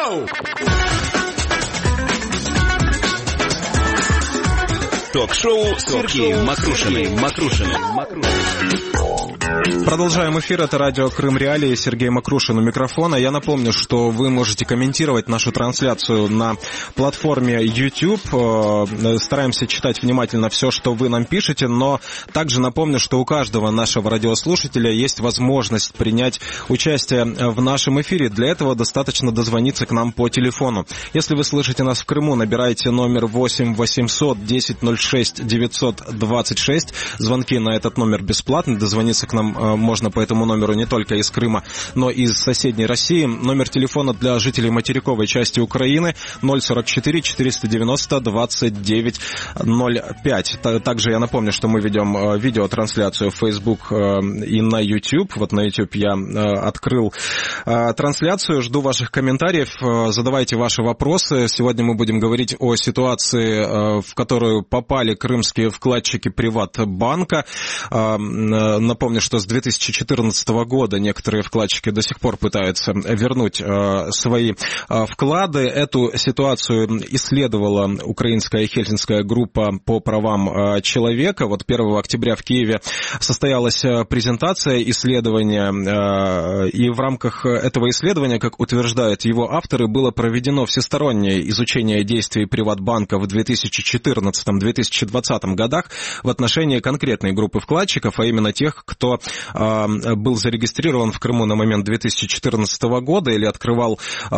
Йоу! Ток-шоу с Сергеем Макрушиным. Продолжаем эфир. Это радио Крым Реалии. Сергей Макрушин у микрофона. Я напомню, что вы можете комментировать нашу трансляцию на платформе YouTube. Стараемся читать внимательно все, что вы нам пишете, но также напомню, что у каждого нашего радиослушателя есть возможность принять участие в нашем эфире. Для этого достаточно дозвониться к нам по телефону. Если вы слышите нас в Крыму, набирайте номер 8 800 10 06 926. Звонки на этот номер бесплатны. Дозвониться к нам можно по этому номеру не только из Крыма, но и из соседней России. Номер телефона для жителей материковой части Украины 044 490 29 05. Также я напомню, что мы ведем видеотрансляцию в Facebook и на YouTube. Вот на YouTube я открыл трансляцию. Жду ваших комментариев. Задавайте ваши вопросы. Сегодня мы будем говорить о ситуации, в которую попали крымские вкладчики Приватбанка. Напомню, что с 2014 года некоторые вкладчики до сих пор пытаются вернуть свои вклады. Эту ситуацию исследовала украинская хельсинская группа по правам человека. Вот 1 октября в Киеве состоялась презентация исследования, и в рамках этого исследования, как утверждают его авторы, было проведено всестороннее изучение действий Приватбанка в 2014-2020 годах в отношении конкретной группы вкладчиков, а именно тех, кто был зарегистрирован в Крыму на момент 2014 года или открывал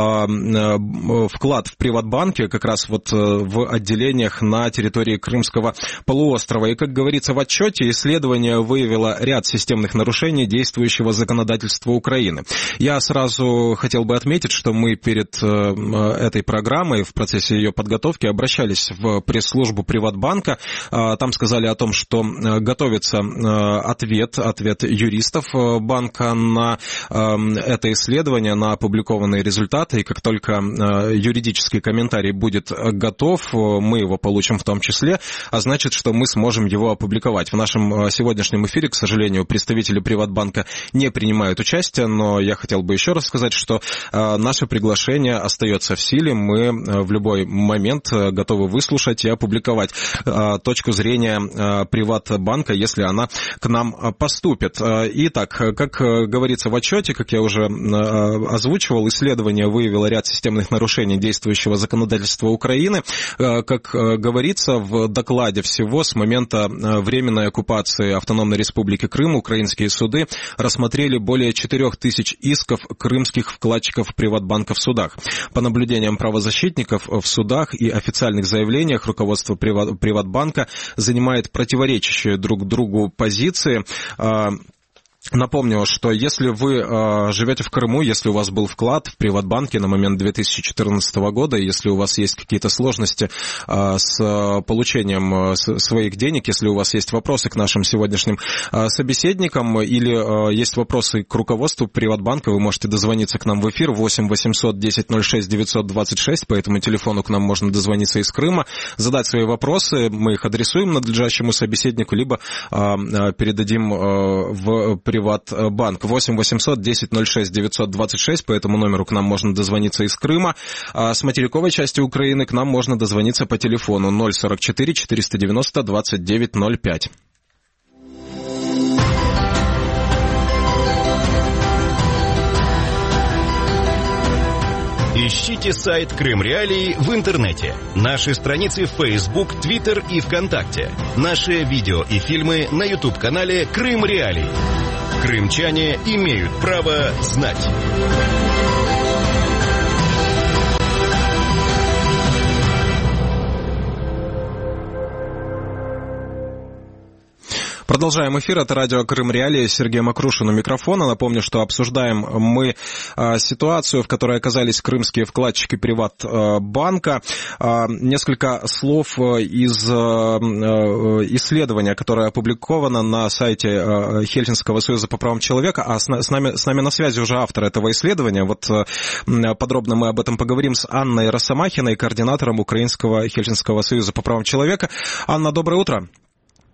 вклад в Приватбанке как раз вот в отделениях на территории Крымского полуострова. И, как говорится в отчете, исследование выявило ряд системных нарушений действующего законодательства Украины. Я сразу хотел бы отметить, что мы перед этой программой в процессе ее подготовки обращались в пресс-службу Приватбанка. Там сказали о том, что готовится ответ юристов банка на это исследование, на опубликованные результаты, и как только юридический комментарий будет готов, мы его получим в том числе, а значит, что мы сможем его опубликовать. В нашем сегодняшнем эфире, к сожалению, представители Приватбанка не принимают участие, но я хотел бы еще раз сказать, что наше приглашение остается в силе, мы в любой момент готовы выслушать и опубликовать точку зрения Приватбанка, если она к нам поступит. Итак, как говорится в отчете, как я уже озвучивал, исследование выявило ряд системных нарушений действующего законодательства Украины. Как говорится в докладе, всего с момента временной оккупации Автономной Республики Крым украинские суды рассмотрели более 4000 исков крымских вкладчиков Приватбанка в судах. По наблюдениям правозащитников, в судах и официальных заявлениях руководство Приватбанка занимает противоречащие друг другу позиции. Напомню, что если вы живете в Крыму, если у вас был вклад в Приватбанке на момент 2014 года, если у вас есть какие-то сложности с получением своих денег, если у вас есть вопросы к нашим сегодняшним собеседникам или есть вопросы к руководству Приватбанка, вы можете дозвониться к нам в эфир 8 800 10 06 926, по этому телефону к нам можно дозвониться из Крыма, задать свои вопросы, мы их адресуем надлежащему собеседнику, либо передадим в Приватбанк. 8 800 10 06 926, по этому номеру к нам можно дозвониться из Крыма. А с материковой части Украины к нам можно дозвониться по телефону 044 490 29 05. Ищите сайт Крым Реалии в интернете. Наши страницы в Facebook, Twitter и ВКонтакте. Наши видео и фильмы на YouTube-канале Крым Реалии. Крымчане имеют право знать. Продолжаем эфир. Это радио Крым Реалии. Сергей Макрушин у микрофона. Напомню, что обсуждаем мы ситуацию, в которой оказались крымские вкладчики Приватбанка. Несколько слов из исследования, которое опубликовано на сайте Хельсинского союза по правам человека. А с нами на связи уже автор этого исследования. Вот подробно мы об этом поговорим с Анной Росомахиной, координатором Украинского Хельсинского союза по правам человека. Анна, доброе утро.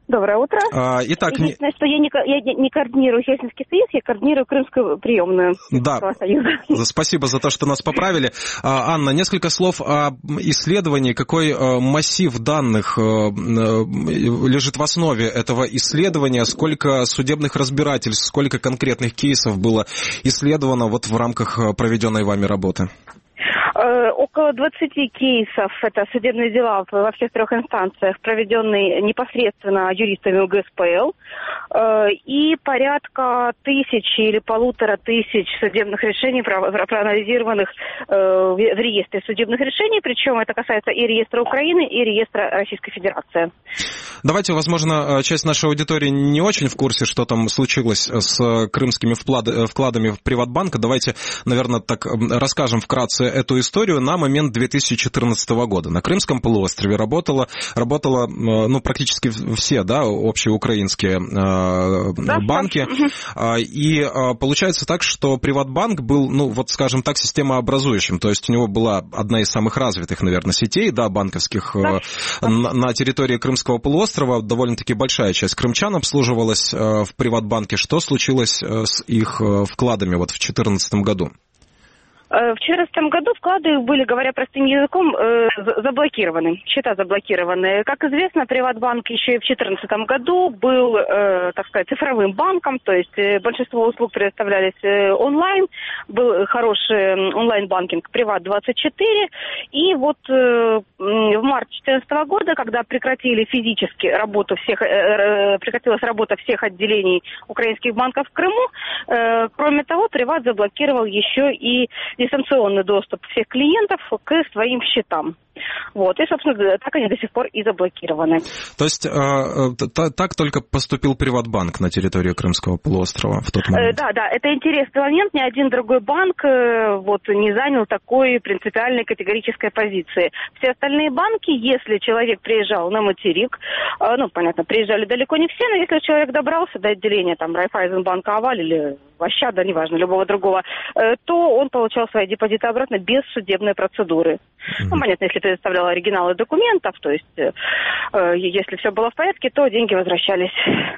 Доброе утро. Итак, единственное, что я не координирую Хельсинский союз, я координирую Крымскую приемную союза. Спасибо за то, что нас поправили. Анна, несколько слов о исследовании. Какой массив данных лежит в основе этого исследования? Сколько судебных разбирательств, сколько конкретных кейсов было исследовано вот в рамках проведенной вами работы? Около 20 кейсов, это судебные дела во всех 3 инстанциях, проведенные непосредственно юристами УГСПЛ, и порядка 1000 или 1500 судебных решений, проанализированных в реестре судебных решений, причем это касается и реестра Украины, и реестра Российской Федерации. Давайте, возможно, часть нашей аудитории не очень в курсе, что там случилось с крымскими вкладами в Приватбанка. Давайте, наверное, так расскажем вкратце эту историю. На момент 2014 года на Крымском полуострове работало практически все, общеукраинские банки. И получается так, что Приватбанк был, скажем так, системообразующим. То есть у него была одна из самых развитых, наверное, сетей, банковских на территории Крымского полуострова. Довольно-таки большая часть крымчан обслуживалась в Приватбанке. Что случилось с их вкладами в 2014 году? В 2014 году вклады были, говоря простым языком, заблокированы, счета заблокированы. Как известно, Приватбанк еще и в 2014 году был, так сказать, цифровым банком, то есть большинство услуг предоставлялись онлайн, был хороший онлайн-банкинг Приват24, и вот в марте 2014 года, когда прекратилась работа всех отделений украинских банков в Крыму, кроме того, Приват заблокировал еще и дистанционный доступ всех клиентов к своим счетам. И, собственно, так они до сих пор и заблокированы. То есть так только поступил Приватбанк на территории Крымского полуострова в тот момент? Да, это интересный момент. Ни один другой банк не занял такой принципиальной категорической позиции. Все остальные банки, если человек приезжал на материк, понятно, приезжали далеко не все, но если человек добрался до отделения Райфайзенбанка Аваль или Ващада, неважно, любого другого, то он получал свои депозиты обратно без судебной процедуры. Понятно, если предоставлял оригиналы документов, то есть если все было в порядке, то деньги возвращались.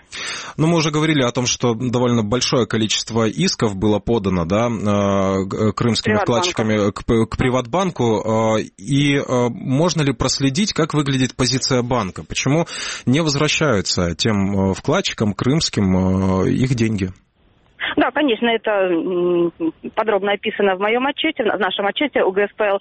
Мы уже говорили о том, что довольно большое количество исков было подано, крымскими вкладчиками к Приватбанку. И можно ли проследить, как выглядит позиция банка? Почему не возвращаются тем вкладчикам крымским их деньги? Да, конечно, это подробно описано в моем отчете, в нашем отчете УГСПЛ.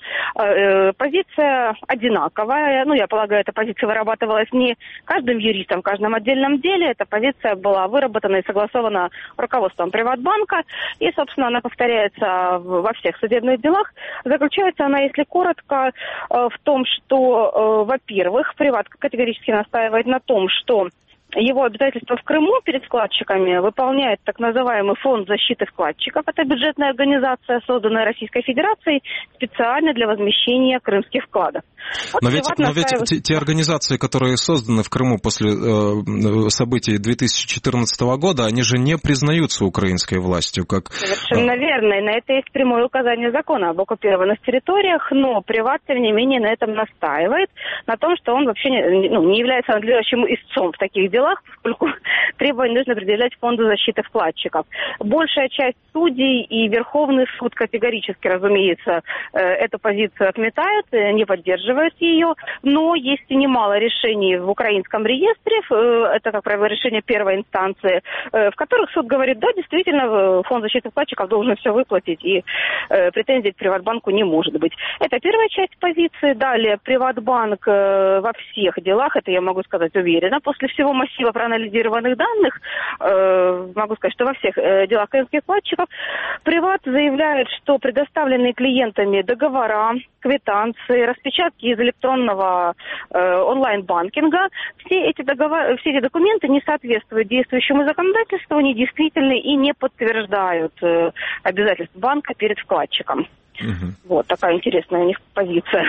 Позиция одинаковая. Я полагаю, эта позиция вырабатывалась не каждым юристом в каждом отдельном деле. Эта позиция была выработана и согласована руководством Приватбанка. И, собственно, она повторяется во всех судебных делах. Заключается она, если коротко, в том, что, во-первых, Приват категорически настаивает на том, что его обязательства в Крыму перед вкладчиками выполняет так называемый Фонд защиты вкладчиков. Это бюджетная организация, созданная Российской Федерацией специально для возмещения крымских вкладов. Но ведь те организации, которые созданы в Крыму после событий 2014 года, они же не признаются украинской властью. Совершенно верно. И на это есть прямое указание закона об оккупированных территориях, но Приват, тем не менее, на этом настаивает, на том, что он вообще не является надлежащим истцом в таких делах, поскольку требования нужно определять Фонду защиты вкладчиков. Большая часть судей и Верховный суд категорически, разумеется, эту позицию отметают, не поддерживают ее, но есть и немало решений в украинском реестре, это, как правило, решение первой инстанции, в которых суд говорит, да, действительно, Фонд защиты вкладчиков должен все выплатить, и претензий к Приватбанку не может быть. Это первая часть позиции. Далее, Приватбанк во всех делах, это я могу сказать уверенно, после всего массива проанализированных данных, могу сказать, что во всех делах крымских вкладчиков Приват заявляет, что предоставленные клиентами договора, квитанции, распечатки из электронного онлайн-банкинга, все эти документы не соответствуют действующему законодательству, недействительны и не подтверждают обязательств банка перед вкладчиком. Вот такая интересная у них позиция.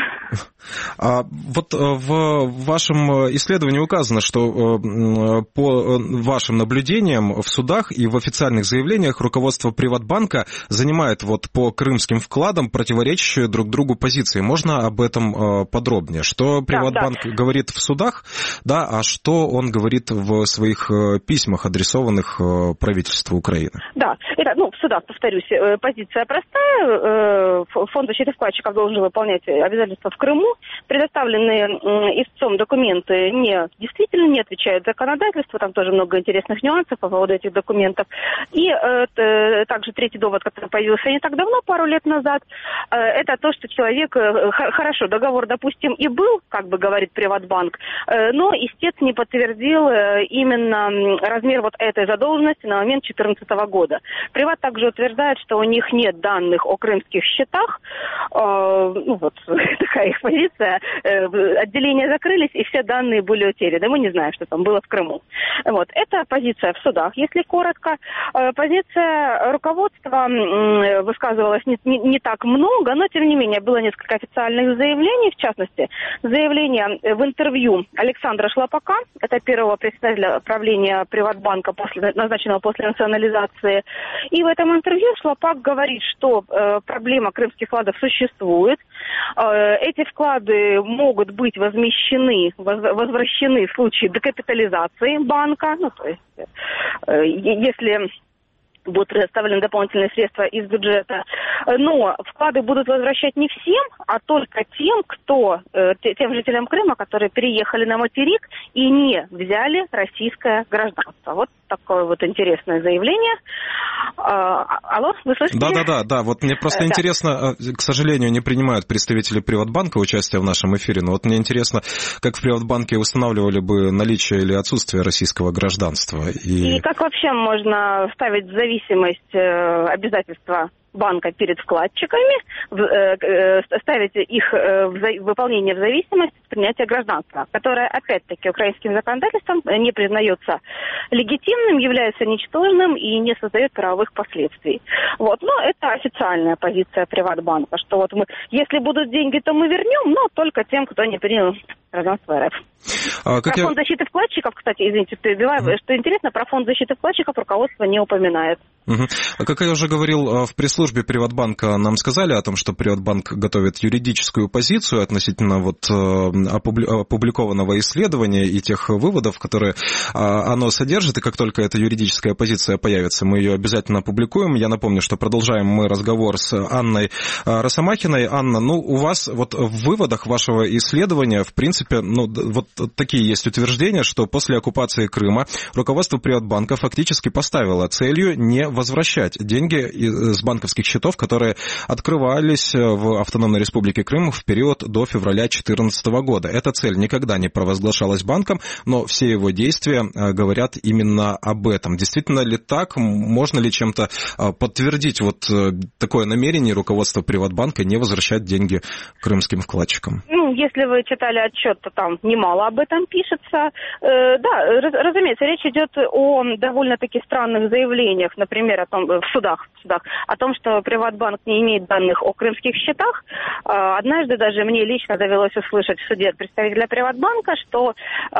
Вот в вашем исследовании указано, что по вашим наблюдениям в судах и в официальных заявлениях руководство Приватбанка занимает вот по крымским вкладам противоречащие друг другу позиции. Можно об этом подробнее? Что Приватбанк говорит в судах, да, а что он говорит в своих письмах, адресованных правительству Украины? Да, это, в судах, повторюсь, позиция простая. Фонд защиты вкладчиков должен выполнять обязательства в Крыму. Предоставленные истцом документы действительно не отвечают законодательству. Там тоже много интересных нюансов по поводу этих документов. И также третий довод, который появился не так давно, пару лет назад, это то, что человек, хорошо, договор, допустим, и был, как бы говорит Приватбанк, но истец не подтвердил именно размер вот этой задолженности на момент 2014 года. Приват также утверждает, что у них нет данных о крымских счетах. Вот такая их позиция. Отделения закрылись, и все данные были утеряны. Мы не знаем, что там было в Крыму. Вот. Это позиция в судах, если коротко. Позиция руководства высказывалась не так много, но, тем не менее, было несколько официальных заявлений, в частности, заявление в интервью Александра Шлапака, это первого председателя правления Приватбанка, назначенного после национализации. И в этом интервью Шлапак говорит, что проблема крымских вкладов существует. Эти вклады могут быть возвращены в случае декапитализации банка, то есть если будут предоставлены дополнительные средства из бюджета. Но вклады будут возвращать не всем, а только тем жителям Крыма, которые переехали на материк и не взяли российское гражданство. Вот такое вот интересное заявление. Алло, вы слышите? Да. Вот мне просто интересно, к сожалению, не принимают представители Приватбанка участие в нашем эфире, но вот мне интересно, как в Приватбанке устанавливали бы наличие или отсутствие российского гражданства. И как вообще можно ставить в зависимость обязательства банка перед вкладчиками, ставить их выполнение в зависимости от принятия гражданства, которое, опять-таки, украинским законодательством не признается легитимным, является ничтожным и не создает правовых последствий. Вот. Но это официальная позиция Приватбанка, что вот если будут деньги, то мы вернем, но только тем, кто не принял гражданство РФ. Про фонд защиты вкладчиков, кстати, извините, перебиваю, что интересно, про фонд защиты вкладчиков руководство не упоминает. Как я уже говорил, в пресс-службе Приватбанка нам сказали о том, что Приватбанк готовит юридическую позицию относительно опубликованного исследования и тех выводов, которые оно содержит, и как только эта юридическая позиция появится, мы ее обязательно опубликуем. Я напомню, что продолжаем мы разговор с Анной Росомахиной. Анна, у вас вот в выводах вашего исследования, в принципе, вот такие есть утверждения, что после оккупации Крыма руководство Приватбанка фактически поставило целью не возвращать деньги с банковских счетов, которые открывались в Автономной Республике Крым в период до февраля 2014 года. Эта цель никогда не провозглашалась банком, но все его действия говорят именно об этом. Действительно ли так? Можно ли чем-то подтвердить вот такое намерение руководства Приватбанка не возвращать деньги крымским вкладчикам? Если вы читали отчет, то там немало об этом пишется. Да, разумеется, речь идет о довольно-таки странных заявлениях, например, в судах, о том, что Приватбанк не имеет данных о крымских счетах. Однажды даже мне лично довелось услышать в суде от представителя Приватбанка, что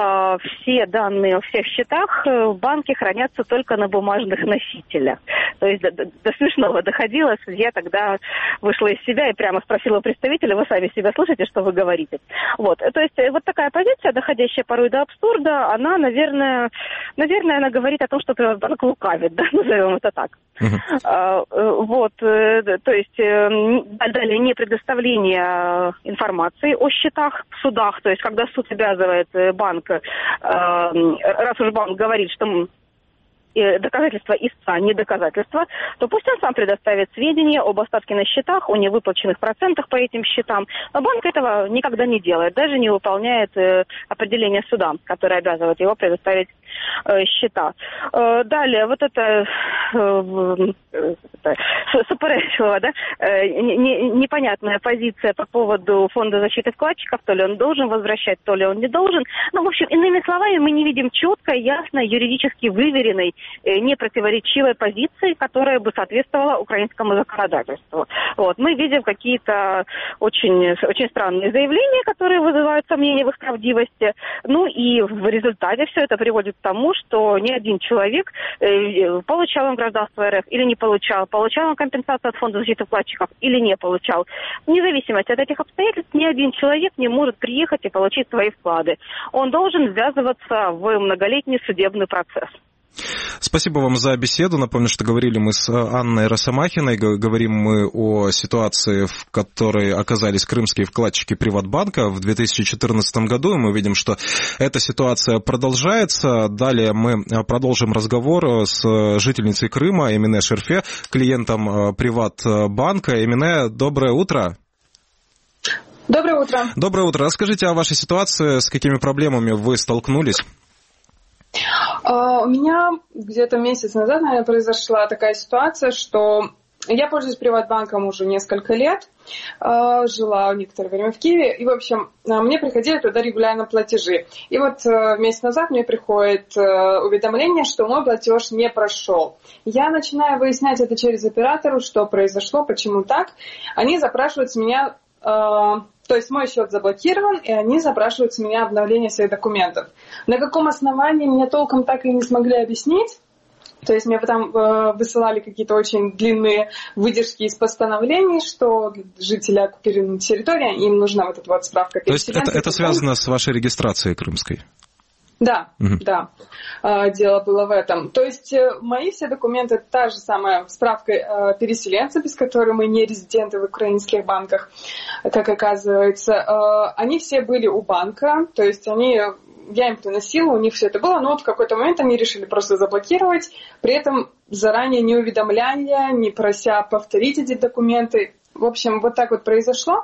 все данные о всех счетах в банке хранятся только на бумажных носителях. То есть до смешного доходило. Судья тогда вышла из себя и прямо спросила у представителя: вы сами себя слышите, что вы говорите? Вот. То есть вот такая позиция, доходящая порой до абсурда, она, наверное, она говорит о том, что Приватбанк лукавит, да, назовем это так. Вот, то есть далее не предоставление информации о счетах в судах, то есть когда суд обязывает банк, раз уж банк говорит, что доказательства истца, не доказательства, то пусть он сам предоставит сведения об остатке на счетах, о невыплаченных процентах по этим счетам. Но банк этого никогда не делает, даже не выполняет определение суда, которое обязывает его предоставить счета. Далее, вот это суперечливая, да, непонятная позиция по поводу фонда защиты вкладчиков, то ли он должен возвращать, то ли он не должен. В общем, иными словами, мы не видим четкой, ясной, юридически выверенной непротиворечивой позиции, которая бы соответствовала украинскому законодательству. Вот. Мы видим какие-то очень, очень странные заявления, которые вызывают сомнения в их правдивости. Ну и в результате все это приводит к тому, что ни один человек, получал он гражданство РФ или не получал, получал он компенсацию от фонда защиты вкладчиков или не получал. Вне зависимости от этих обстоятельств ни один человек не может приехать и получить свои вклады. Он должен ввязываться в многолетний судебный процесс. Спасибо вам за беседу. Напомню, что говорили мы с Анной Росомахиной. Говорим мы о ситуации, в которой оказались крымские вкладчики Приватбанка в 2014 году. И мы видим, что эта ситуация продолжается. Далее мы продолжим разговор с жительницей Крыма Эмине Шерфе, клиентом Приватбанка. Эмине, доброе утро. Доброе утро. Доброе утро. Расскажите о вашей ситуации, с какими проблемами вы столкнулись? У меня где-то месяц назад, наверное, произошла такая ситуация, что я пользуюсь Приватбанком уже несколько лет, жила некоторое время в Киеве, и, в общем, мне приходили туда регулярно платежи. И вот месяц назад мне приходит уведомление, что мой платеж не прошел. Я начинаю выяснять это через оператора, что произошло, почему так. Они запрашивают с меня... То есть мой счет заблокирован, и они запрашивают с меня обновление своих документов. На каком основании мне толком так и не смогли объяснить. То есть мне потом высылали какие-то очень длинные выдержки из постановлений, что жители оккупированной территории, им нужна вот эта вот справка переселенцев. То есть это связано с вашей регистрацией крымской? Да, да, дело было в этом. То есть мои все документы, та же самая справка переселенца, без которой мы не резиденты в украинских банках, как оказывается, они все были у банка, то есть я им приносила, у них все это было, но вот в какой-то момент они решили просто заблокировать, при этом заранее не уведомляя, не прося повторить эти документы. В общем, вот так вот произошло.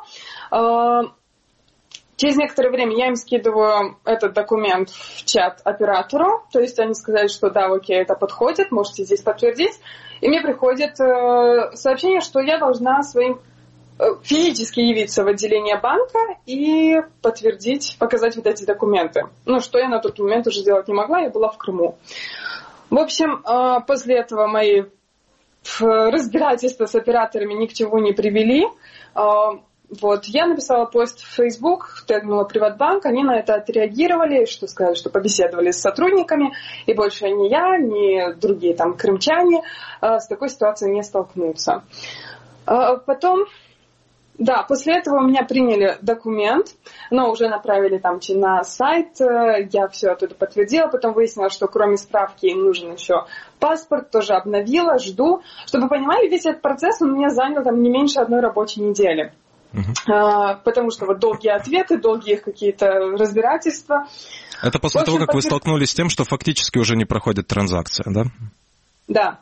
Через некоторое время я им скидываю этот документ в чат оператору, то есть они сказали, что да, окей, это подходит, можете здесь подтвердить. И мне приходит сообщение, что я должна физически явиться в отделение банка и подтвердить, показать вот эти документы. Ну, что я на тот момент уже делать не могла, я была в Крыму. В общем, после этого мои разбирательства с операторами ни к чему не привели. Вот, я написала пост в Facebook, тегнула Приватбанк, они на это отреагировали, что сказали, что побеседовали с сотрудниками, и больше ни я, ни другие там крымчане с такой ситуацией не столкнутся. Потом, да, после этого у меня приняли документ, но уже направили там на сайт, я все оттуда подтвердила, потом выяснила, что кроме справки им нужен еще паспорт, тоже обновила, жду. Чтобы вы понимали, весь этот процесс у меня занял там не меньше 1 рабочей недели. Потому что вот долгие ответы, долгие их какие-то разбирательства. Это после того, как вы столкнулись с тем, что фактически уже не проходит транзакция, да? Да,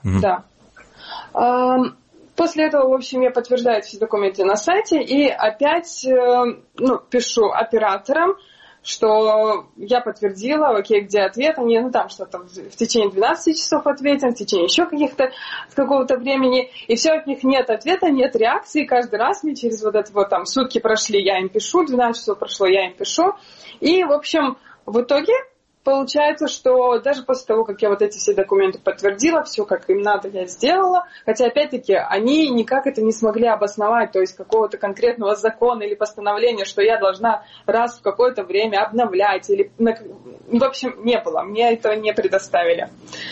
да. После этого, в общем, я подтверждаю все документы на сайте и опять пишу операторам, что я подтвердила, окей, где ответ, они там что-то в течение 12 часов ответим, в течение еще какого-то времени, и все, от них нет ответа, нет реакции, каждый раз мне через вот это вот там сутки прошли, я им пишу, 12 часов прошло, я им пишу, и, в общем, в итоге получается, что даже после того, как я вот эти все документы подтвердила, все как им надо я сделала, хотя опять-таки они никак это не смогли обосновать, то есть какого-то конкретного закона или постановления, что я должна раз в какое-то время обновлять, или в общем не было, мне этого не предоставили.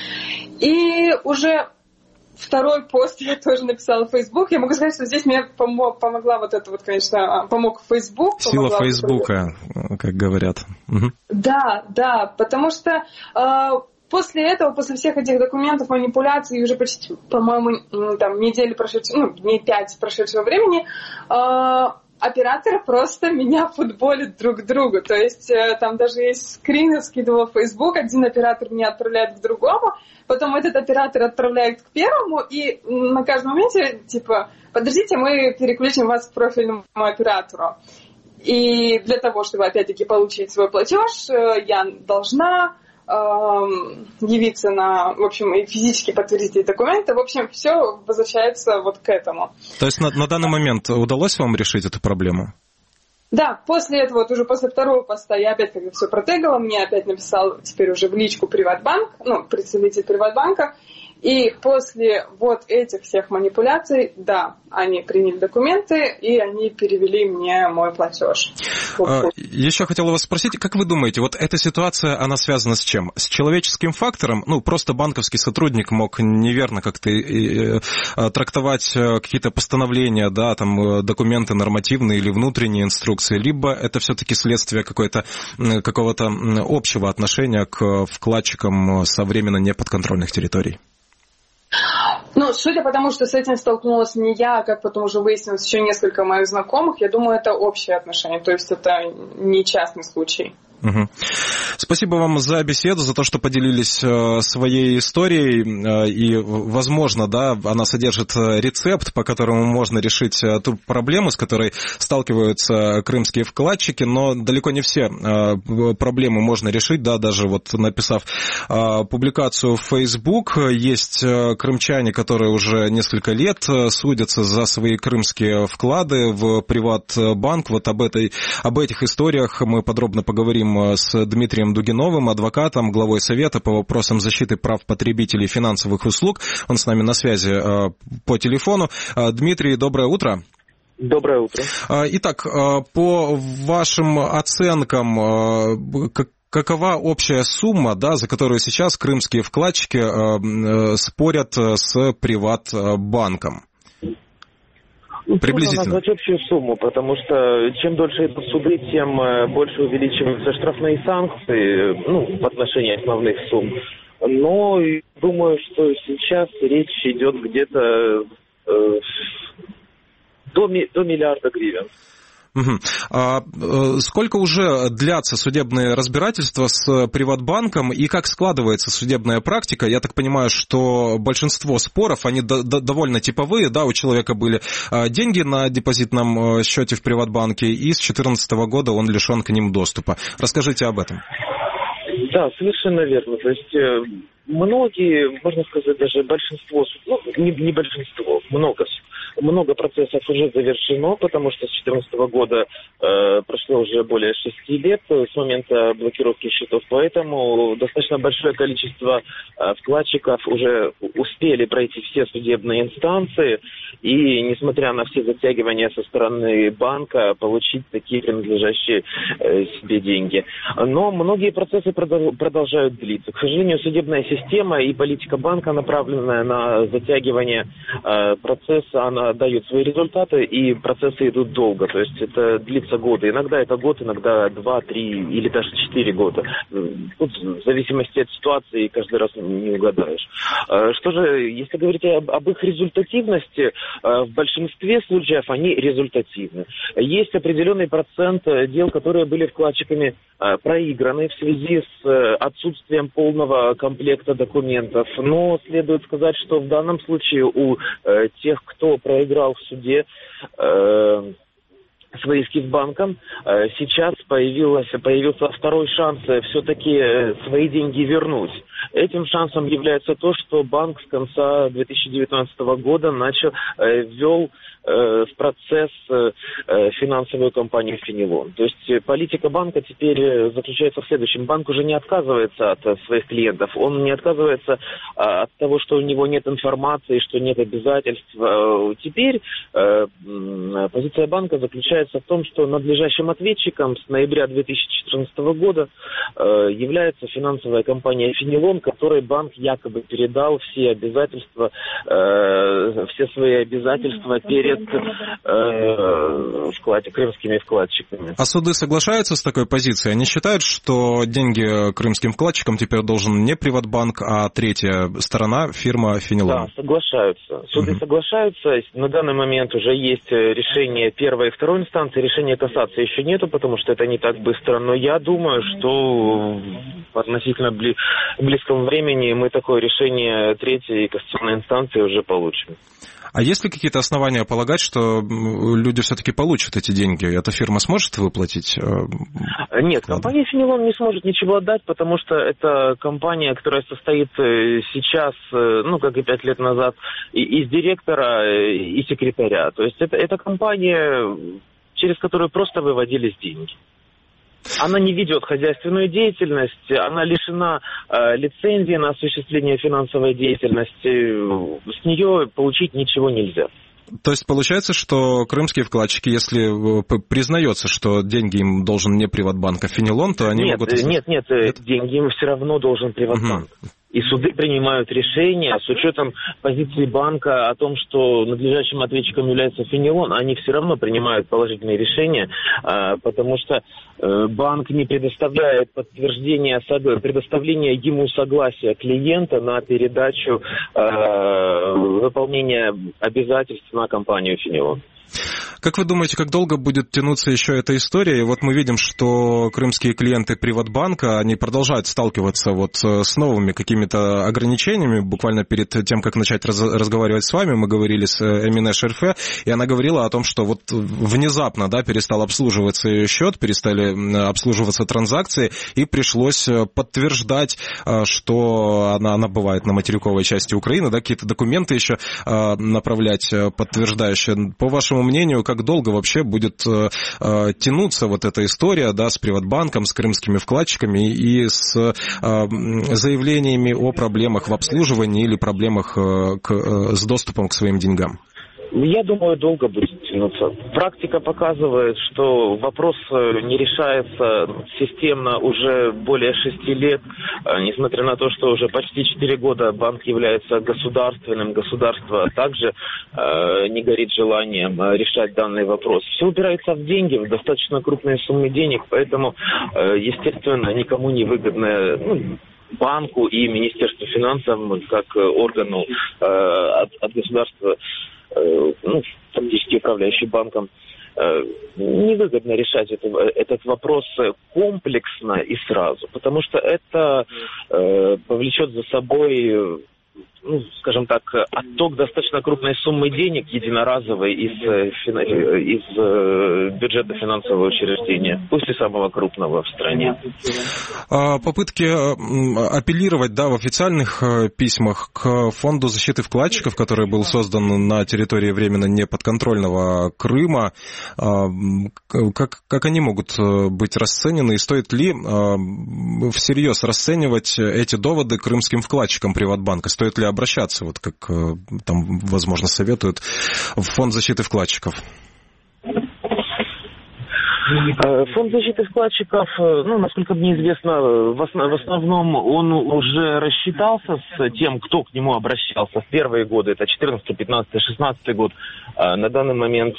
И уже второй пост я тоже написала в Facebook. Я могу сказать, что здесь мне помогла вот это вот, конечно, помог Facebook. Сила Фейсбука, как говорят. Да, да, потому что после этого, после всех этих документов, манипуляций, уже почти, по-моему, там недели прошедшего, дней 5 прошедшего времени, операторы просто меня футболят друг к другу. То есть там даже есть скрины, скидывала в Facebook, один оператор меня отправляет к другому, потом этот оператор отправляет к первому, и на каждом моменте, типа, подождите, мы переключим вас к профильному оператору. И для того, чтобы, опять-таки, получить свой платеж, я должна явиться в общем, и физически подтвердить эти документы. В общем, все возвращается вот к этому. То есть на данный момент удалось вам решить эту проблему? Да, после этого, уже после второго поста я опять как-то все протегала, мне опять написал теперь уже в личку Приватбанк, представитель Приватбанка. И после вот этих всех манипуляций, да, они приняли документы, и они перевели мне мой платеж. Еще хотел вас спросить, как вы думаете, вот эта ситуация, она связана с чем? С человеческим фактором? Просто банковский сотрудник мог неверно как-то трактовать какие-то постановления, да, там, документы нормативные или внутренние инструкции, либо это все-таки следствие какого-то общего отношения к вкладчикам со временно неподконтрольных территорий? Судя по тому, что с этим столкнулась не я, а как потом уже выяснилось еще несколько моих знакомых, я думаю, это общее отношение, то есть это не частный случай. Угу. Спасибо вам за беседу, за то, что поделились своей историей, и, возможно, да, она содержит рецепт, по которому можно решить ту проблему, с которой сталкиваются крымские вкладчики, но далеко не все проблемы можно решить, да, даже вот написав публикацию в Facebook, есть крымчане, которые уже несколько лет судятся за свои крымские вклады в Приватбанк. Вот об этих историях мы подробно поговорим с Дмитрием Дугиновым, адвокатом, главой Совета по вопросам защиты прав потребителей и финансовых услуг. Он с нами на связи по телефону. Дмитрий, доброе утро. Доброе утро. Итак, по вашим оценкам, какова общая сумма, да, за которую сейчас крымские вкладчики спорят с Приватбанком? Трудно назвать общую сумму, потому что чем дольше идут суды, тем больше увеличиваются штрафные санкции, в отношении основных сумм. Но думаю, что сейчас речь идет где-то до миллиарда гривен. Угу. Сколько уже длятся судебные разбирательства с Приватбанком и как складывается судебная практика? Я так понимаю, что большинство споров, они довольно типовые, да, у человека были деньги на депозитном счете в Приватбанке, и с 2014 года он лишен к ним доступа. Расскажите об этом. Да, совершенно верно. То есть многие, можно сказать, даже большинство, не большинство, много процессов уже завершено, потому что с 2014 года прошло уже более 6 лет с момента блокировки счетов, поэтому достаточно большое количество вкладчиков уже успели пройти все судебные инстанции и, несмотря на все затягивания со стороны банка, получить такие принадлежащие себе деньги. Но многие процессы продолжают длиться. К сожалению, судебная система и политика банка, направленная на затягивание процесса, она дает свои результаты, и процессы идут долго. То есть это длится годы. Иногда это год, иногда 2, 3 или даже 4 года. Тут в зависимости от ситуации каждый раз не угадаешь. Что же, если говорить об их результативности, в большинстве случаев они результативны. Есть определенный процент дел, которые были вкладчиками проиграны в связи с отсутствием полного комплекта документов. Но следует сказать, что в данном случае у тех, кто проиграл в суде свои иски с банком, сейчас появился второй шанс все-таки свои деньги вернуть. Этим шансом является то, что банк с конца 2019 года ввел в процесс финансовую компанию «Фенилон». То есть политика банка теперь заключается в следующем. Банк уже не отказывается от своих клиентов, он не отказывается от того, что у него нет информации, что нет обязательств. Теперь позиция банка заключается в том, что надлежащим ответчиком с ноября 2014 года является финансовая компания «Фенилон», которой банк якобы передал все обязательства, все свои обязательства перед крымскими вкладчиками. А суды соглашаются с такой позицией? Они считают, что деньги крымским вкладчикам теперь должен не Приватбанк, а третья сторона, фирма «Фенилон»? Да, соглашаются. Суды соглашаются. На данный момент уже есть решение первой и второй инстанции. Решения кассации еще нету, потому что это не так быстро. Но я думаю, что в относительно близком времени мы такое решение третьей кассационной инстанции уже получим. А есть ли какие-то основания полагать, что люди все-таки получат эти деньги? Эта фирма сможет выплатить? Нет, компания «Фенилон» не сможет ничего отдать, потому что это компания, которая состоит сейчас, как и 5 лет назад, из директора и секретаря. То есть это компания через которую просто выводились деньги. Она не ведет хозяйственную деятельность, она лишена лицензии на осуществление финансовой деятельности, с нее получить ничего нельзя. То есть получается, что крымские вкладчики, если признается, что деньги им должен не Приватбанк, а Фенелон, то они могут... Нет, деньги им все равно должен Приватбанк. И суды принимают решения с учетом позиции банка о том, что надлежащим ответчиком является Фенелон. Они все равно принимают положительные решения, потому что банк не предоставляет предоставление ему согласия клиента на передачу выполнения обязательств на компанию Фенелон. Как вы думаете, как долго будет тянуться еще эта история? И вот мы видим, что крымские клиенты Приватбанка, они продолжают сталкиваться вот с новыми какими-то ограничениями. Буквально перед тем, как начать разговаривать с вами, мы говорили с Эмине Шерфе, и она говорила о том, что вот внезапно, да, перестал обслуживаться ее счет, перестали обслуживаться транзакции, и пришлось подтверждать, что она бывает на материковой части Украины, да, какие-то документы еще направлять подтверждающие. По вашему мнению, как долго вообще будет тянуться вот эта история, да, с Приватбанком, с крымскими вкладчиками и с заявлениями о проблемах в обслуживании или проблемах с доступом к своим деньгам? Я думаю, долго будет тянуться. Практика показывает, что вопрос не решается системно уже более 6 лет, несмотря на то, что уже почти 4 года банк является государственным, государство также не горит желанием решать данный вопрос. Все упирается в деньги, в достаточно крупные суммы денег, поэтому, естественно, никому не выгодно, банку и Министерству финансов, как органу от государства, фактически управляющий банком, невыгодно решать этот вопрос комплексно и сразу, потому что это повлечет за собой, скажем так, отток достаточно крупной суммы денег единоразовой из бюджета финансового учреждения, пусть и самого крупного в стране. Попытки апеллировать, да, в официальных письмах к Фонду защиты вкладчиков, который был создан на территории временно неподконтрольного Крыма, как они могут быть расценены, и стоит ли всерьез расценивать эти доводы крымским вкладчикам Приватбанка? Стоит ли обращаться, вот как там, возможно, советуют, в Фонд защиты вкладчиков? Фонд защиты вкладчиков, насколько мне известно, в основном он уже рассчитался с тем, кто к нему обращался в первые годы, это 14, 15, 16 год. На данный момент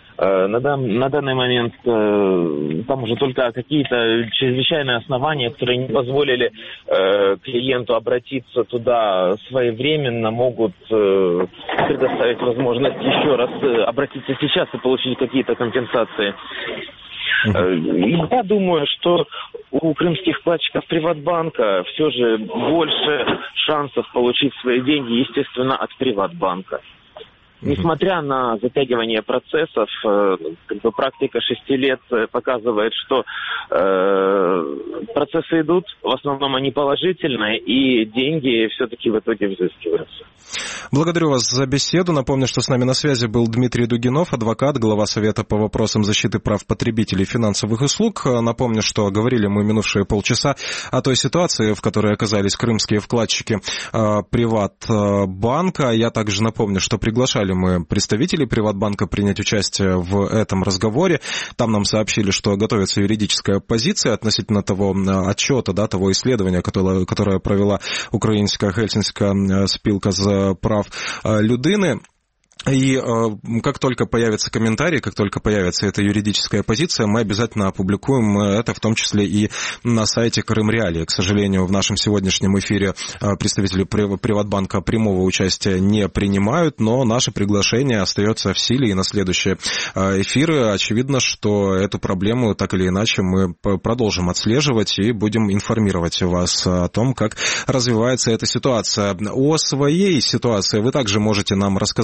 там уже только какие-то чрезвычайные основания, которые не позволили клиенту обратиться туда своевременно, могут предоставить возможность еще раз обратиться сейчас и получить какие-то компенсации. Я думаю, что у крымских вкладчиков Приватбанка все же больше шансов получить свои деньги, естественно, от Приватбанка. Несмотря на затягивание процессов, практика 6 лет показывает, что процессы идут, в основном они положительные, и деньги все-таки в итоге взыскиваются. Благодарю вас за беседу. Напомню, что с нами на связи был Дмитрий Дугинов, адвокат, глава Совета по вопросам защиты прав потребителей и финансовых услуг. Напомню, что говорили мы минувшие полчаса о той ситуации, в которой оказались крымские вкладчики Приватбанка. Я также напомню, что приглашали мы представителей Приватбанка принять участие в этом разговоре. Там нам сообщили, что готовится юридическая позиция относительно того отчета, да, того исследования, которое провела Українська Гельсінська спілка з прав людини. И как только появится комментарий, как только появится эта юридическая позиция, мы обязательно опубликуем это, в том числе и на сайте Крым Реалии. К сожалению, в нашем сегодняшнем эфире представители Приватбанка прямого участия не принимают, но наше приглашение остается в силе и на следующие эфиры. Очевидно, что эту проблему так или иначе мы продолжим отслеживать и будем информировать вас о том, как развивается эта ситуация. О своей ситуации вы также можете нам рассказать, вы можете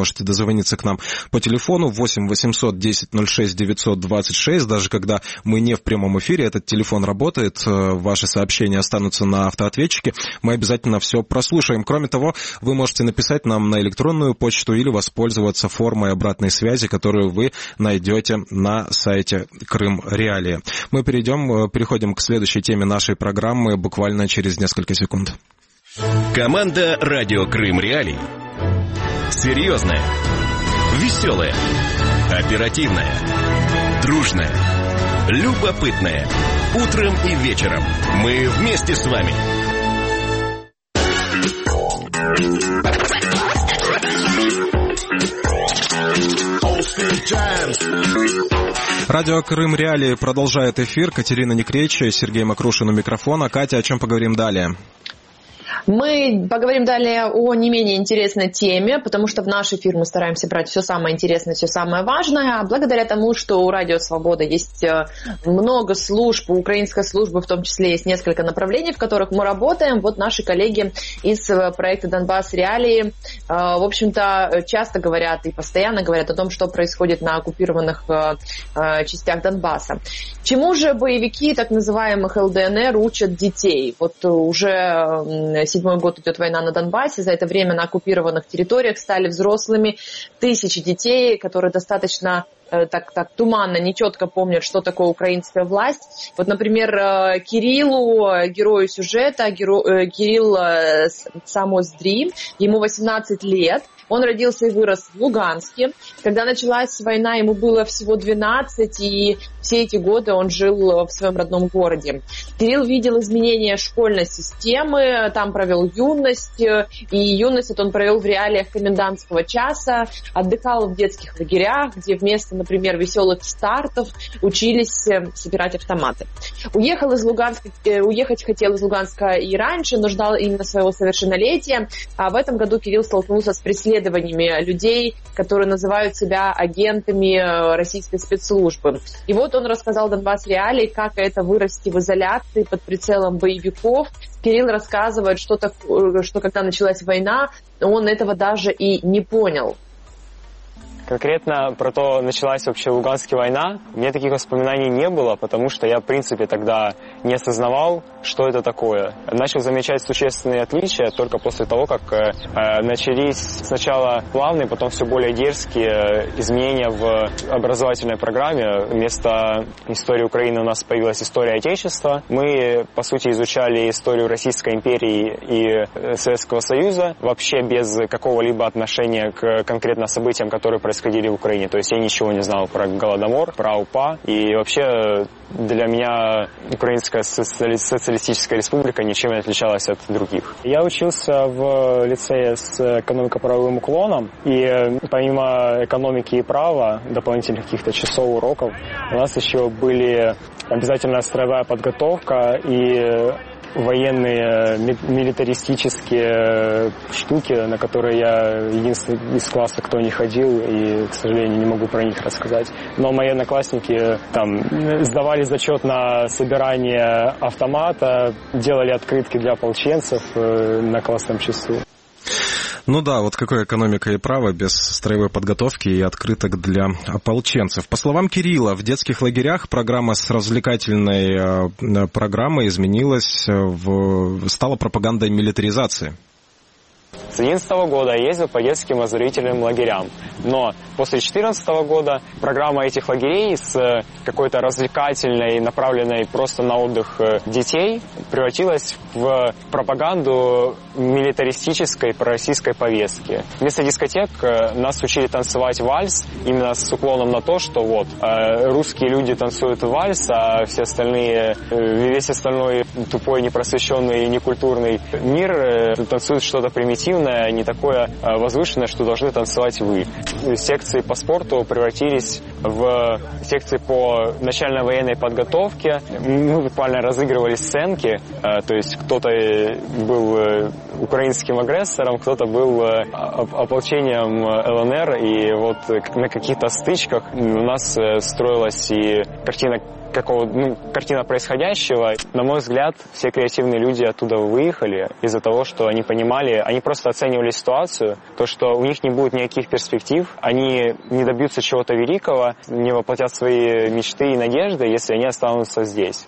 можете дозвониться к нам по телефону 8 800 10 06 926. Даже когда мы не в прямом эфире, этот телефон работает, ваши сообщения останутся на автоответчике, мы обязательно все прослушаем. Кроме того, вы можете написать нам на электронную почту или воспользоваться формой обратной связи, которую вы найдете на сайте Крым Реалии. Мы переходим к следующей теме нашей программы буквально через несколько секунд. Команда «Радио Крым Реалии». Серьезная, веселая, оперативная, дружная, любопытная. Утром и вечером мы вместе с вами. Радио Крым Реалии продолжает эфир. Катерина Некречь, Сергей Макрушин у микрофона. Катя, о чем поговорим далее? Мы поговорим далее о не менее интересной теме, потому что в наш эфир мы стараемся брать все самое интересное, все самое важное. А благодаря тому, что у Радио Свобода есть много служб, у украинской службы в том числе есть несколько направлений, в которых мы работаем. Вот наши коллеги из проекта «Донбасс Реалии», в общем-то, часто говорят и постоянно говорят о том, что происходит на оккупированных частях Донбасса. Чему же боевики так называемых ЛДНР учат детей? Вот уже 7-й год идет война на Донбассе. За это время на оккупированных территориях стали взрослыми тысячи детей, которые достаточно так туманно, нечетко помнят, что такое украинская власть. Вот, например, Кириллу, герою сюжета, Кирилл Самоздри, ему 18 лет. Он родился и вырос в Луганске. Когда началась война, ему было всего 12, и все эти годы он жил в своем родном городе. Кирилл видел изменения школьной системы, там провел юность, и юность он провел в реалиях комендантского часа, отдыхал в детских лагерях, где вместо, например, веселых стартов учились собирать автоматы. Уехать хотел из Луганска и раньше, но ждал именно своего совершеннолетия, а в этом году Кирилл столкнулся с преследованиями людей, которые называют себя агентами российской спецслужбы. И вот он рассказал Донбасс Реалии, как это вырасти в изоляции под прицелом боевиков. Кирилл рассказывает, что когда началась война, он этого даже и не понял. Конкретно про то, началась вообще Луганская война, у меня таких воспоминаний не было, потому что я, в принципе, тогда не осознавал, что это такое. Начал замечать существенные отличия только после того, как начались сначала плавные, потом все более дерзкие изменения в образовательной программе. Вместо истории Украины у нас появилась история Отечества. Мы, по сути, изучали историю Российской империи и Советского Союза, вообще без какого-либо отношения к конкретно событиям, которые происходили в Украине. То есть я ничего не знал про Голодомор, про УПА. И вообще для меня Украинская социалистическая республика ничем не отличалась от других. Я учился в лицее с экономико-правовым уклоном. И помимо экономики и права, дополнительных каких-то часов уроков, у нас еще были обязательная строевая подготовка и военные милитаристические штуки, на которые я единственный из класса, кто не ходил, и, к сожалению, не могу про них рассказать. Но мои одноклассники там сдавали зачет на собирание автомата, делали открытки для ополченцев на классном часу. Ну да, вот какая экономика и право без строевой подготовки и открыток для ополченцев. По словам Кирилла, в детских лагерях программа с развлекательной программой изменилась, стала пропагандой милитаризации. С 2011 года я ездил по детским оздоровительным лагерям. Но после 2014 года программа этих лагерей с какой-то развлекательной, направленной просто на отдых детей, превратилась в пропаганду милитаристической пророссийской повестки. Вместо дискотек нас учили танцевать вальс, именно с уклоном на то, что вот русские люди танцуют вальс, а все остальные, весь остальной тупой, непросвещенный, некультурный мир танцует что-то примитивное, не такое возвышенное, что должны танцевать вы. Секции по спорту превратились в секции по начальной военной подготовке. Мы буквально разыгрывали сценки, то есть кто-то был украинским агрессором, кто-то был ополчением ЛНР, и вот на каких-то стычках у нас строилась и картина происходящего. На мой взгляд, все креативные люди оттуда выехали из-за того, что они понимали, они просто оценивали ситуацию, то, что у них не будет никаких перспектив, они не добьются чего-то великого, не воплотят свои мечты и надежды, если они останутся здесь.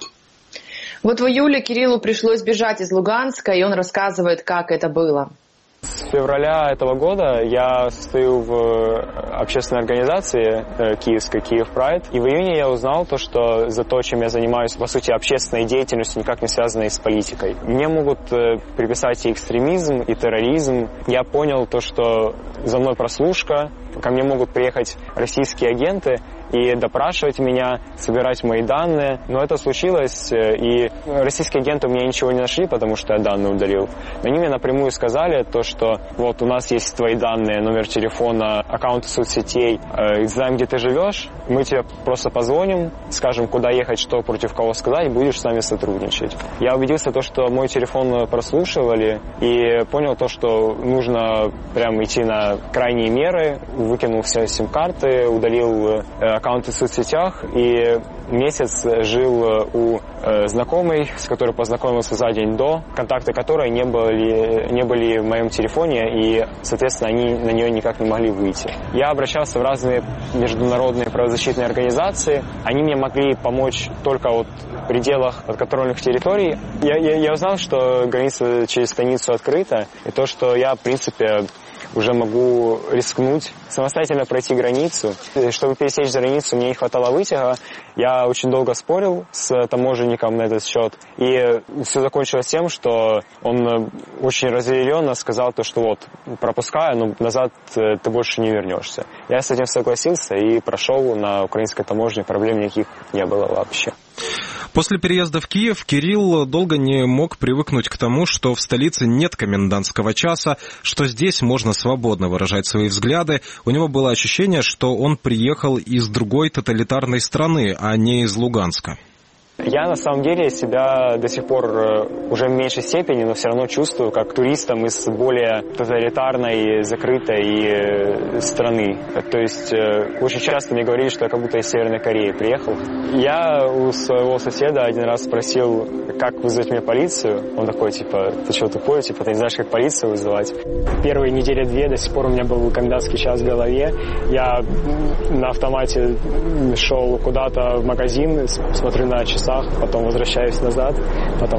Вот в июле Кириллу пришлось бежать из Луганска, и он рассказывает, как это было. С февраля этого года я состою в общественной организации киевской «Киев Прайд», и в июне я узнал то, что за то, чем я занимаюсь, по сути, общественной деятельностью, никак не связанной с политикой. Мне могут приписать и экстремизм, и терроризм. Я понял то, что за мной прослушка, ко мне могут приехать российские агенты и допрашивать меня, собирать мои данные. Но это случилось, и российские агенты у меня ничего не нашли, потому что я данные удалил. Они мне напрямую сказали то, что вот у нас есть твои данные, номер телефона, аккаунты соцсетей, знаем, где ты живешь, мы тебе просто позвоним, скажем, куда ехать, что против кого сказать, и будешь с нами сотрудничать. Я убедился то, что мой телефон прослушивали, и понял то, что нужно прям идти на крайние меры, выкинул все сим-карты, удалил аккаунты в соцсетях, и месяц жил у знакомой, с которой познакомился за день до, контакты которой не были в моем телефоне, и, соответственно, они на нее никак не могли выйти. Я обращался в разные международные правозащитные организации, они мне могли помочь только в пределах подконтрольных территорий. Я узнал, что граница через станицу открыта, и то, что я, в принципе, уже могу рискнуть самостоятельно пройти границу. Чтобы пересечь границу, мне не хватало вытяга. Я очень долго спорил с таможенником на этот счет. И все закончилось тем, что он очень разъяренно сказал то, что вот, пропускаю, но назад ты больше не вернешься. Я с этим согласился и прошел на украинской таможне. Проблем никаких не было вообще. После переезда в Киев Кирилл долго не мог привыкнуть к тому, что в столице нет комендантского часа, что здесь можно свободно выражать свои взгляды. У него было ощущение, что он приехал из другой тоталитарной страны, а не из Луганска. Я, на самом деле, себя до сих пор уже в меньшей степени, но все равно чувствую как туристом из более тоталитарной, закрытой страны. То есть очень часто мне говорили, что я как будто из Северной Кореи приехал. Я у своего соседа один раз спросил, как вызвать мне полицию. Он такой, типа, ты что, тупой? Типа, ты не знаешь, как полицию вызывать? Первые недели-две до сих пор у меня был комендантский час в голове. Я на автомате шел куда-то в магазин, смотрю на часы, потом возвращаюсь назад, потом,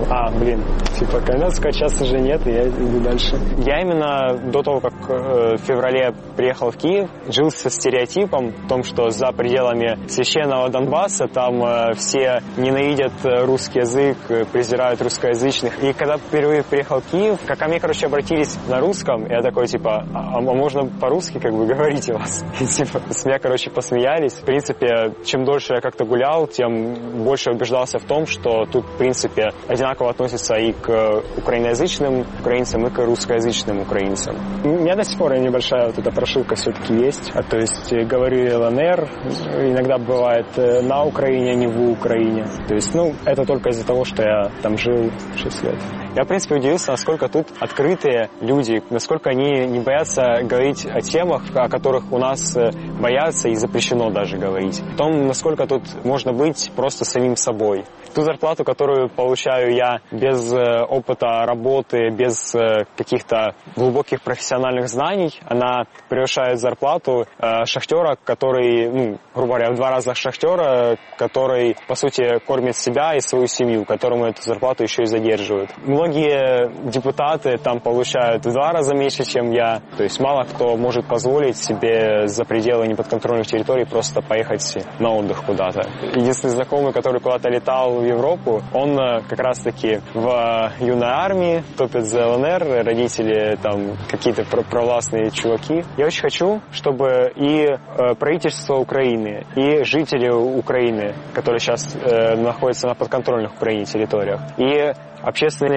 типа комендантского часа уже нет, и я иду дальше. Я именно до того, как в феврале приехал в Киев, жил со стереотипом в том, что за пределами священного Донбасса там все ненавидят русский язык, презирают русскоязычных. И когда впервые приехал в Киев, ко мне, обратились на русском, я такой, типа, а можно по-русски, говорить у вас? И, типа, с меня, посмеялись. В принципе, чем дольше я как-то гулял, тем больше убеждался в том, что тут, в принципе, одинаково относятся и к украиноязычным украинцам, и к русскоязычным украинцам. У меня до сих пор небольшая вот эта прошивка все-таки есть. То есть говорю ЛНР, иногда бывает на Украине, а не в Украине. То есть, это только из-за того, что я там жил 6 лет. Я, в принципе, удивился, насколько тут открытые люди, насколько они не боятся говорить о темах, о которых у нас боятся и запрещено даже говорить. О том, насколько тут можно быть просто самим собой. Ту зарплату, которую получаю я без опыта работы, без каких-то глубоких профессиональных знаний, она превышает зарплату шахтера, который, грубо говоря, в 2 раза шахтера, который, по сути, кормит себя и свою семью, которому эту зарплату еще и задерживают. Многие депутаты там получают в 2 раза меньше, чем я. То есть мало кто может позволить себе за пределы неподконтрольных территорий просто поехать на отдых куда-то. Единственный знакомый, который куда-то летал в Европу, он как раз-таки в юной армии, топит за ЛНР, родители там какие-то провластные чуваки. Я очень хочу, чтобы и правительство Украины, и жители Украины, которые сейчас находятся на подконтрольных Украине территориях, и общественные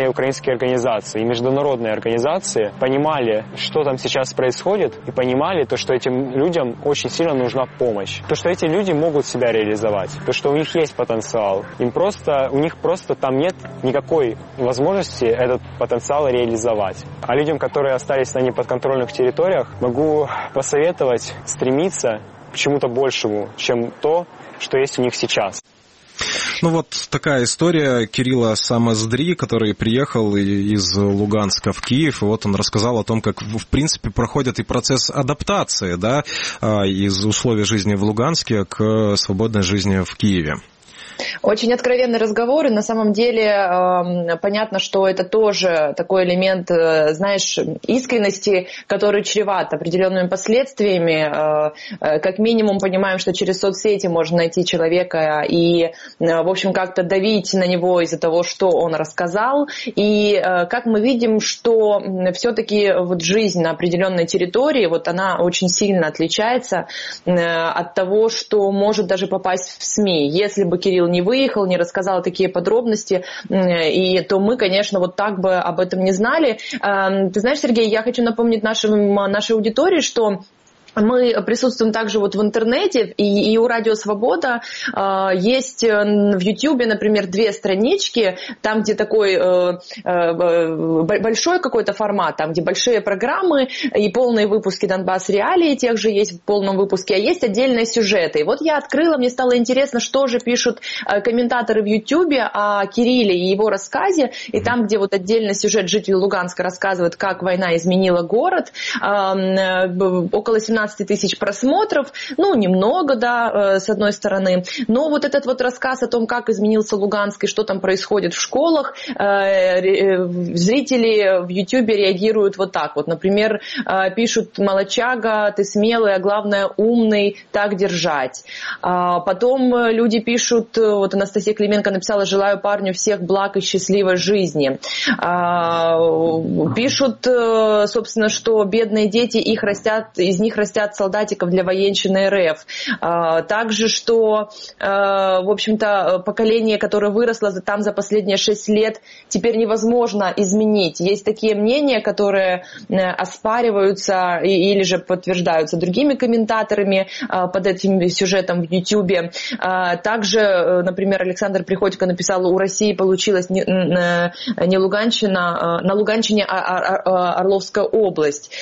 украинские организации и международные организации понимали, что там сейчас происходит, и понимали то, что этим людям очень сильно нужна помощь. То, что эти люди могут себя реализовать, то, что у них есть потенциал. У них просто там нет никакой возможности этот потенциал реализовать. А людям, которые остались на неподконтрольных территориях, могу посоветовать стремиться к чему-то большему, чем то, что есть у них сейчас. Ну вот такая история Кирилла Самоздри, который приехал из Луганска в Киев, и вот он рассказал о том, как в принципе проходит и процесс адаптации, да, из условий жизни в Луганске к свободной жизни в Киеве. Очень откровенный разговор, и на самом деле понятно, что это тоже такой элемент, знаешь, искренности, который чреват определенными последствиями. Как минимум понимаем, что через соцсети можно найти человека и, в общем, как-то давить на него из-за того, что он рассказал. И как мы видим, что все-таки вот жизнь на определенной территории, вот она очень сильно отличается от того, что может даже попасть в СМИ. Если бы Кирилл не выехал, не рассказал такие подробности, и то мы, конечно, вот так бы об этом не знали. Ты знаешь, Сергей, я хочу напомнить нашей аудитории, что мы присутствуем также вот в интернете, и у Радио Свобода есть в Ютьюбе, например, 2 странички, там, где такой большой какой-то формат, там, где большие программы и полные выпуски Донбасс Реалии, тех же есть в полном выпуске, а есть отдельные сюжеты. И вот я открыла, мне стало интересно, что же пишут комментаторы в Ютьюбе о Кирилле и его рассказе, и там, где вот отдельный сюжет жителей Луганска рассказывает, как война изменила город, около 17 тысяч просмотров, ну, немного, да, с одной стороны, но вот этот вот рассказ о том, как изменился Луганск и что там происходит в школах, зрители в Ютьюбе реагируют вот так вот, например, пишут: «Молодчага, ты смелый, а главное умный, так держать». Потом люди пишут, вот Анастасия Клименко написала: «Желаю парню всех благ и счастливой жизни». Пишут, собственно, что бедные дети, из них растят солдатиков для военщины РФ. Также, что, в общем-то, поколение, которое выросло там за последние 6 лет, теперь невозможно изменить. Есть такие мнения, которые оспариваются или же подтверждаются другими комментаторами под этим сюжетом в Ютьюбе. Также, например, Александр Приходько написал: «У России получилось не Луганщина, на Луганщине Орловская область».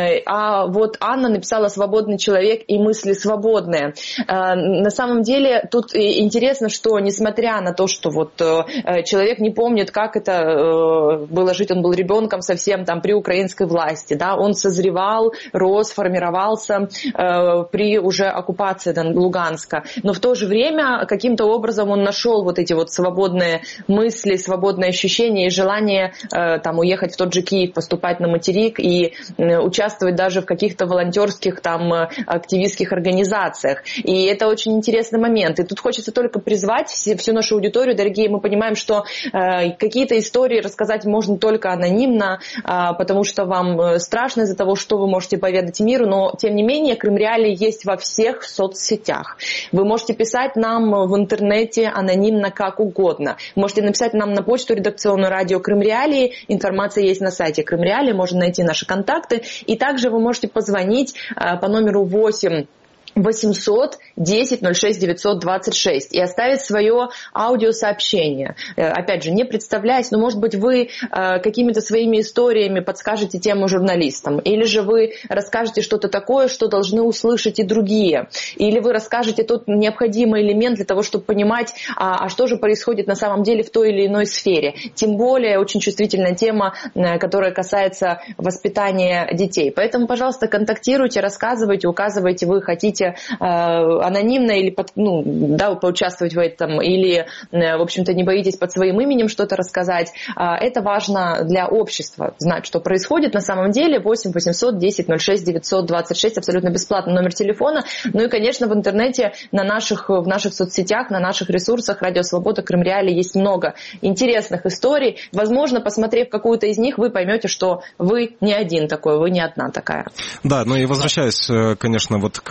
А вот Анна написала: «Свободный человек и мысли свободные». На самом деле тут интересно, что несмотря на то, что вот человек не помнит, как это было жить, он был ребенком совсем там при украинской власти, да, он созревал, рос, формировался при уже оккупации Луганска, но в то же время каким-то образом он нашел вот эти вот свободные мысли, свободные ощущения и желание там уехать в тот же Киев, поступать на материк и участвовать даже в каких-то волонтерских там активистских организациях. И это очень интересный момент. И тут хочется только призвать всю нашу аудиторию, дорогие, мы понимаем, что какие-то истории рассказать можно только анонимно, потому что вам страшно из-за того, что вы можете поведать миру, но тем не менее Крым Реалии есть во всех соцсетях. Вы можете писать нам в интернете анонимно как угодно. Можете написать нам на почту редакционную радио Крым Реалии, информация есть на сайте Крым Реалии, можно найти наши контакты, и также вы можете позвонить по номеру 8 800 10 06 926 и оставить свое аудиосообщение. Опять же, не представляясь, но, может быть, вы какими-то своими историями подскажете тему журналистам, или же вы расскажете что-то такое, что должны услышать и другие, или вы расскажете тот необходимый элемент для того, чтобы понимать, а что же происходит на самом деле в той или иной сфере. Тем более, очень чувствительная тема, которая касается воспитания детей. Поэтому, пожалуйста, контактируйте, рассказывайте, указывайте, вы хотите анонимно или поучаствовать в этом, или, в общем-то, не боитесь под своим именем что-то рассказать. Это важно для общества, знать, что происходит на самом деле. 8 800 10 06 926, абсолютно бесплатный номер телефона. Ну и, конечно, в интернете, в наших соцсетях, на наших ресурсах Радио Свобода, Крым Реалии есть много интересных историй. Возможно, посмотрев какую-то из них, вы поймете, что вы не один такой, вы не одна такая. Да, ну и возвращаясь, конечно, вот к теме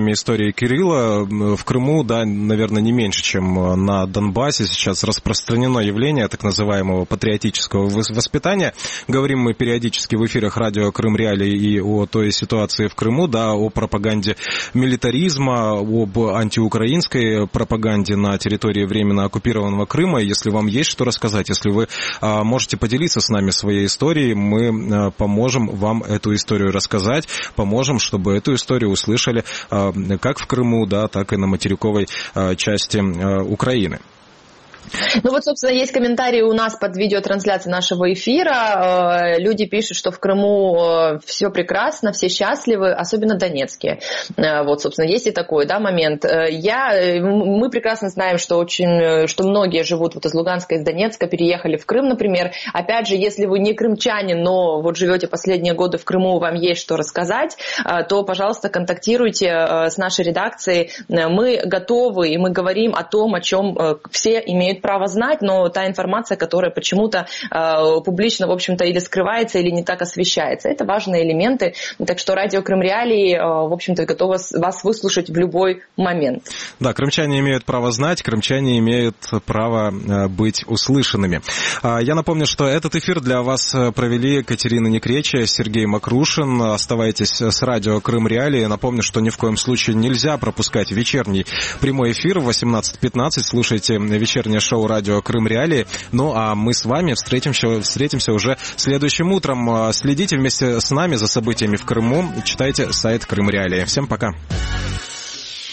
теме истории Кирилла. В Крыму, да, наверное, не меньше, чем на Донбассе сейчас распространено явление так называемого патриотического воспитания. Говорим мы периодически в эфирах радио Крым Реалии и о той ситуации в Крыму, да, о пропаганде милитаризма, об антиукраинской пропаганде на территории временно оккупированного Крыма. Если вам есть что рассказать, если вы можете поделиться с нами своей историей, мы поможем вам эту историю рассказать, поможем, чтобы эту историю услышали как в Крыму, да, так и на материковой части Украины. Ну вот, собственно, есть комментарии у нас под видеотрансляцией нашего эфира. Люди пишут, что в Крыму все прекрасно, все счастливы, особенно донецкие. Вот, собственно, есть и такой, да, момент. Мы прекрасно знаем, что многие живут вот из Луганска, из Донецка, переехали в Крым, например. Опять же, если вы не крымчанин, но вот живете последние годы в Крыму, вам есть что рассказать, то, пожалуйста, контактируйте с нашей редакцией. Мы готовы, и мы говорим о том, о чем все имеют право знать, но та информация, которая почему-то публично, в общем-то, или скрывается, или не так освещается. Это важные элементы. Так что радио Крым Реалии, в общем-то, готово вас выслушать в любой момент. Да, крымчане имеют право знать, крымчане имеют право быть услышанными. Я напомню, что этот эфир для вас провели Катерина Некречия, Сергей Макрушин. Оставайтесь с радио Крым Реалии. Напомню, что ни в коем случае нельзя пропускать вечерний прямой эфир в 18:15. Слушайте вечернее шоу радио Крым Реалии. Ну а мы с вами встретимся уже следующим утром. Следите вместе с нами за событиями в Крыму. Читайте сайт Крым Реалии. Всем пока.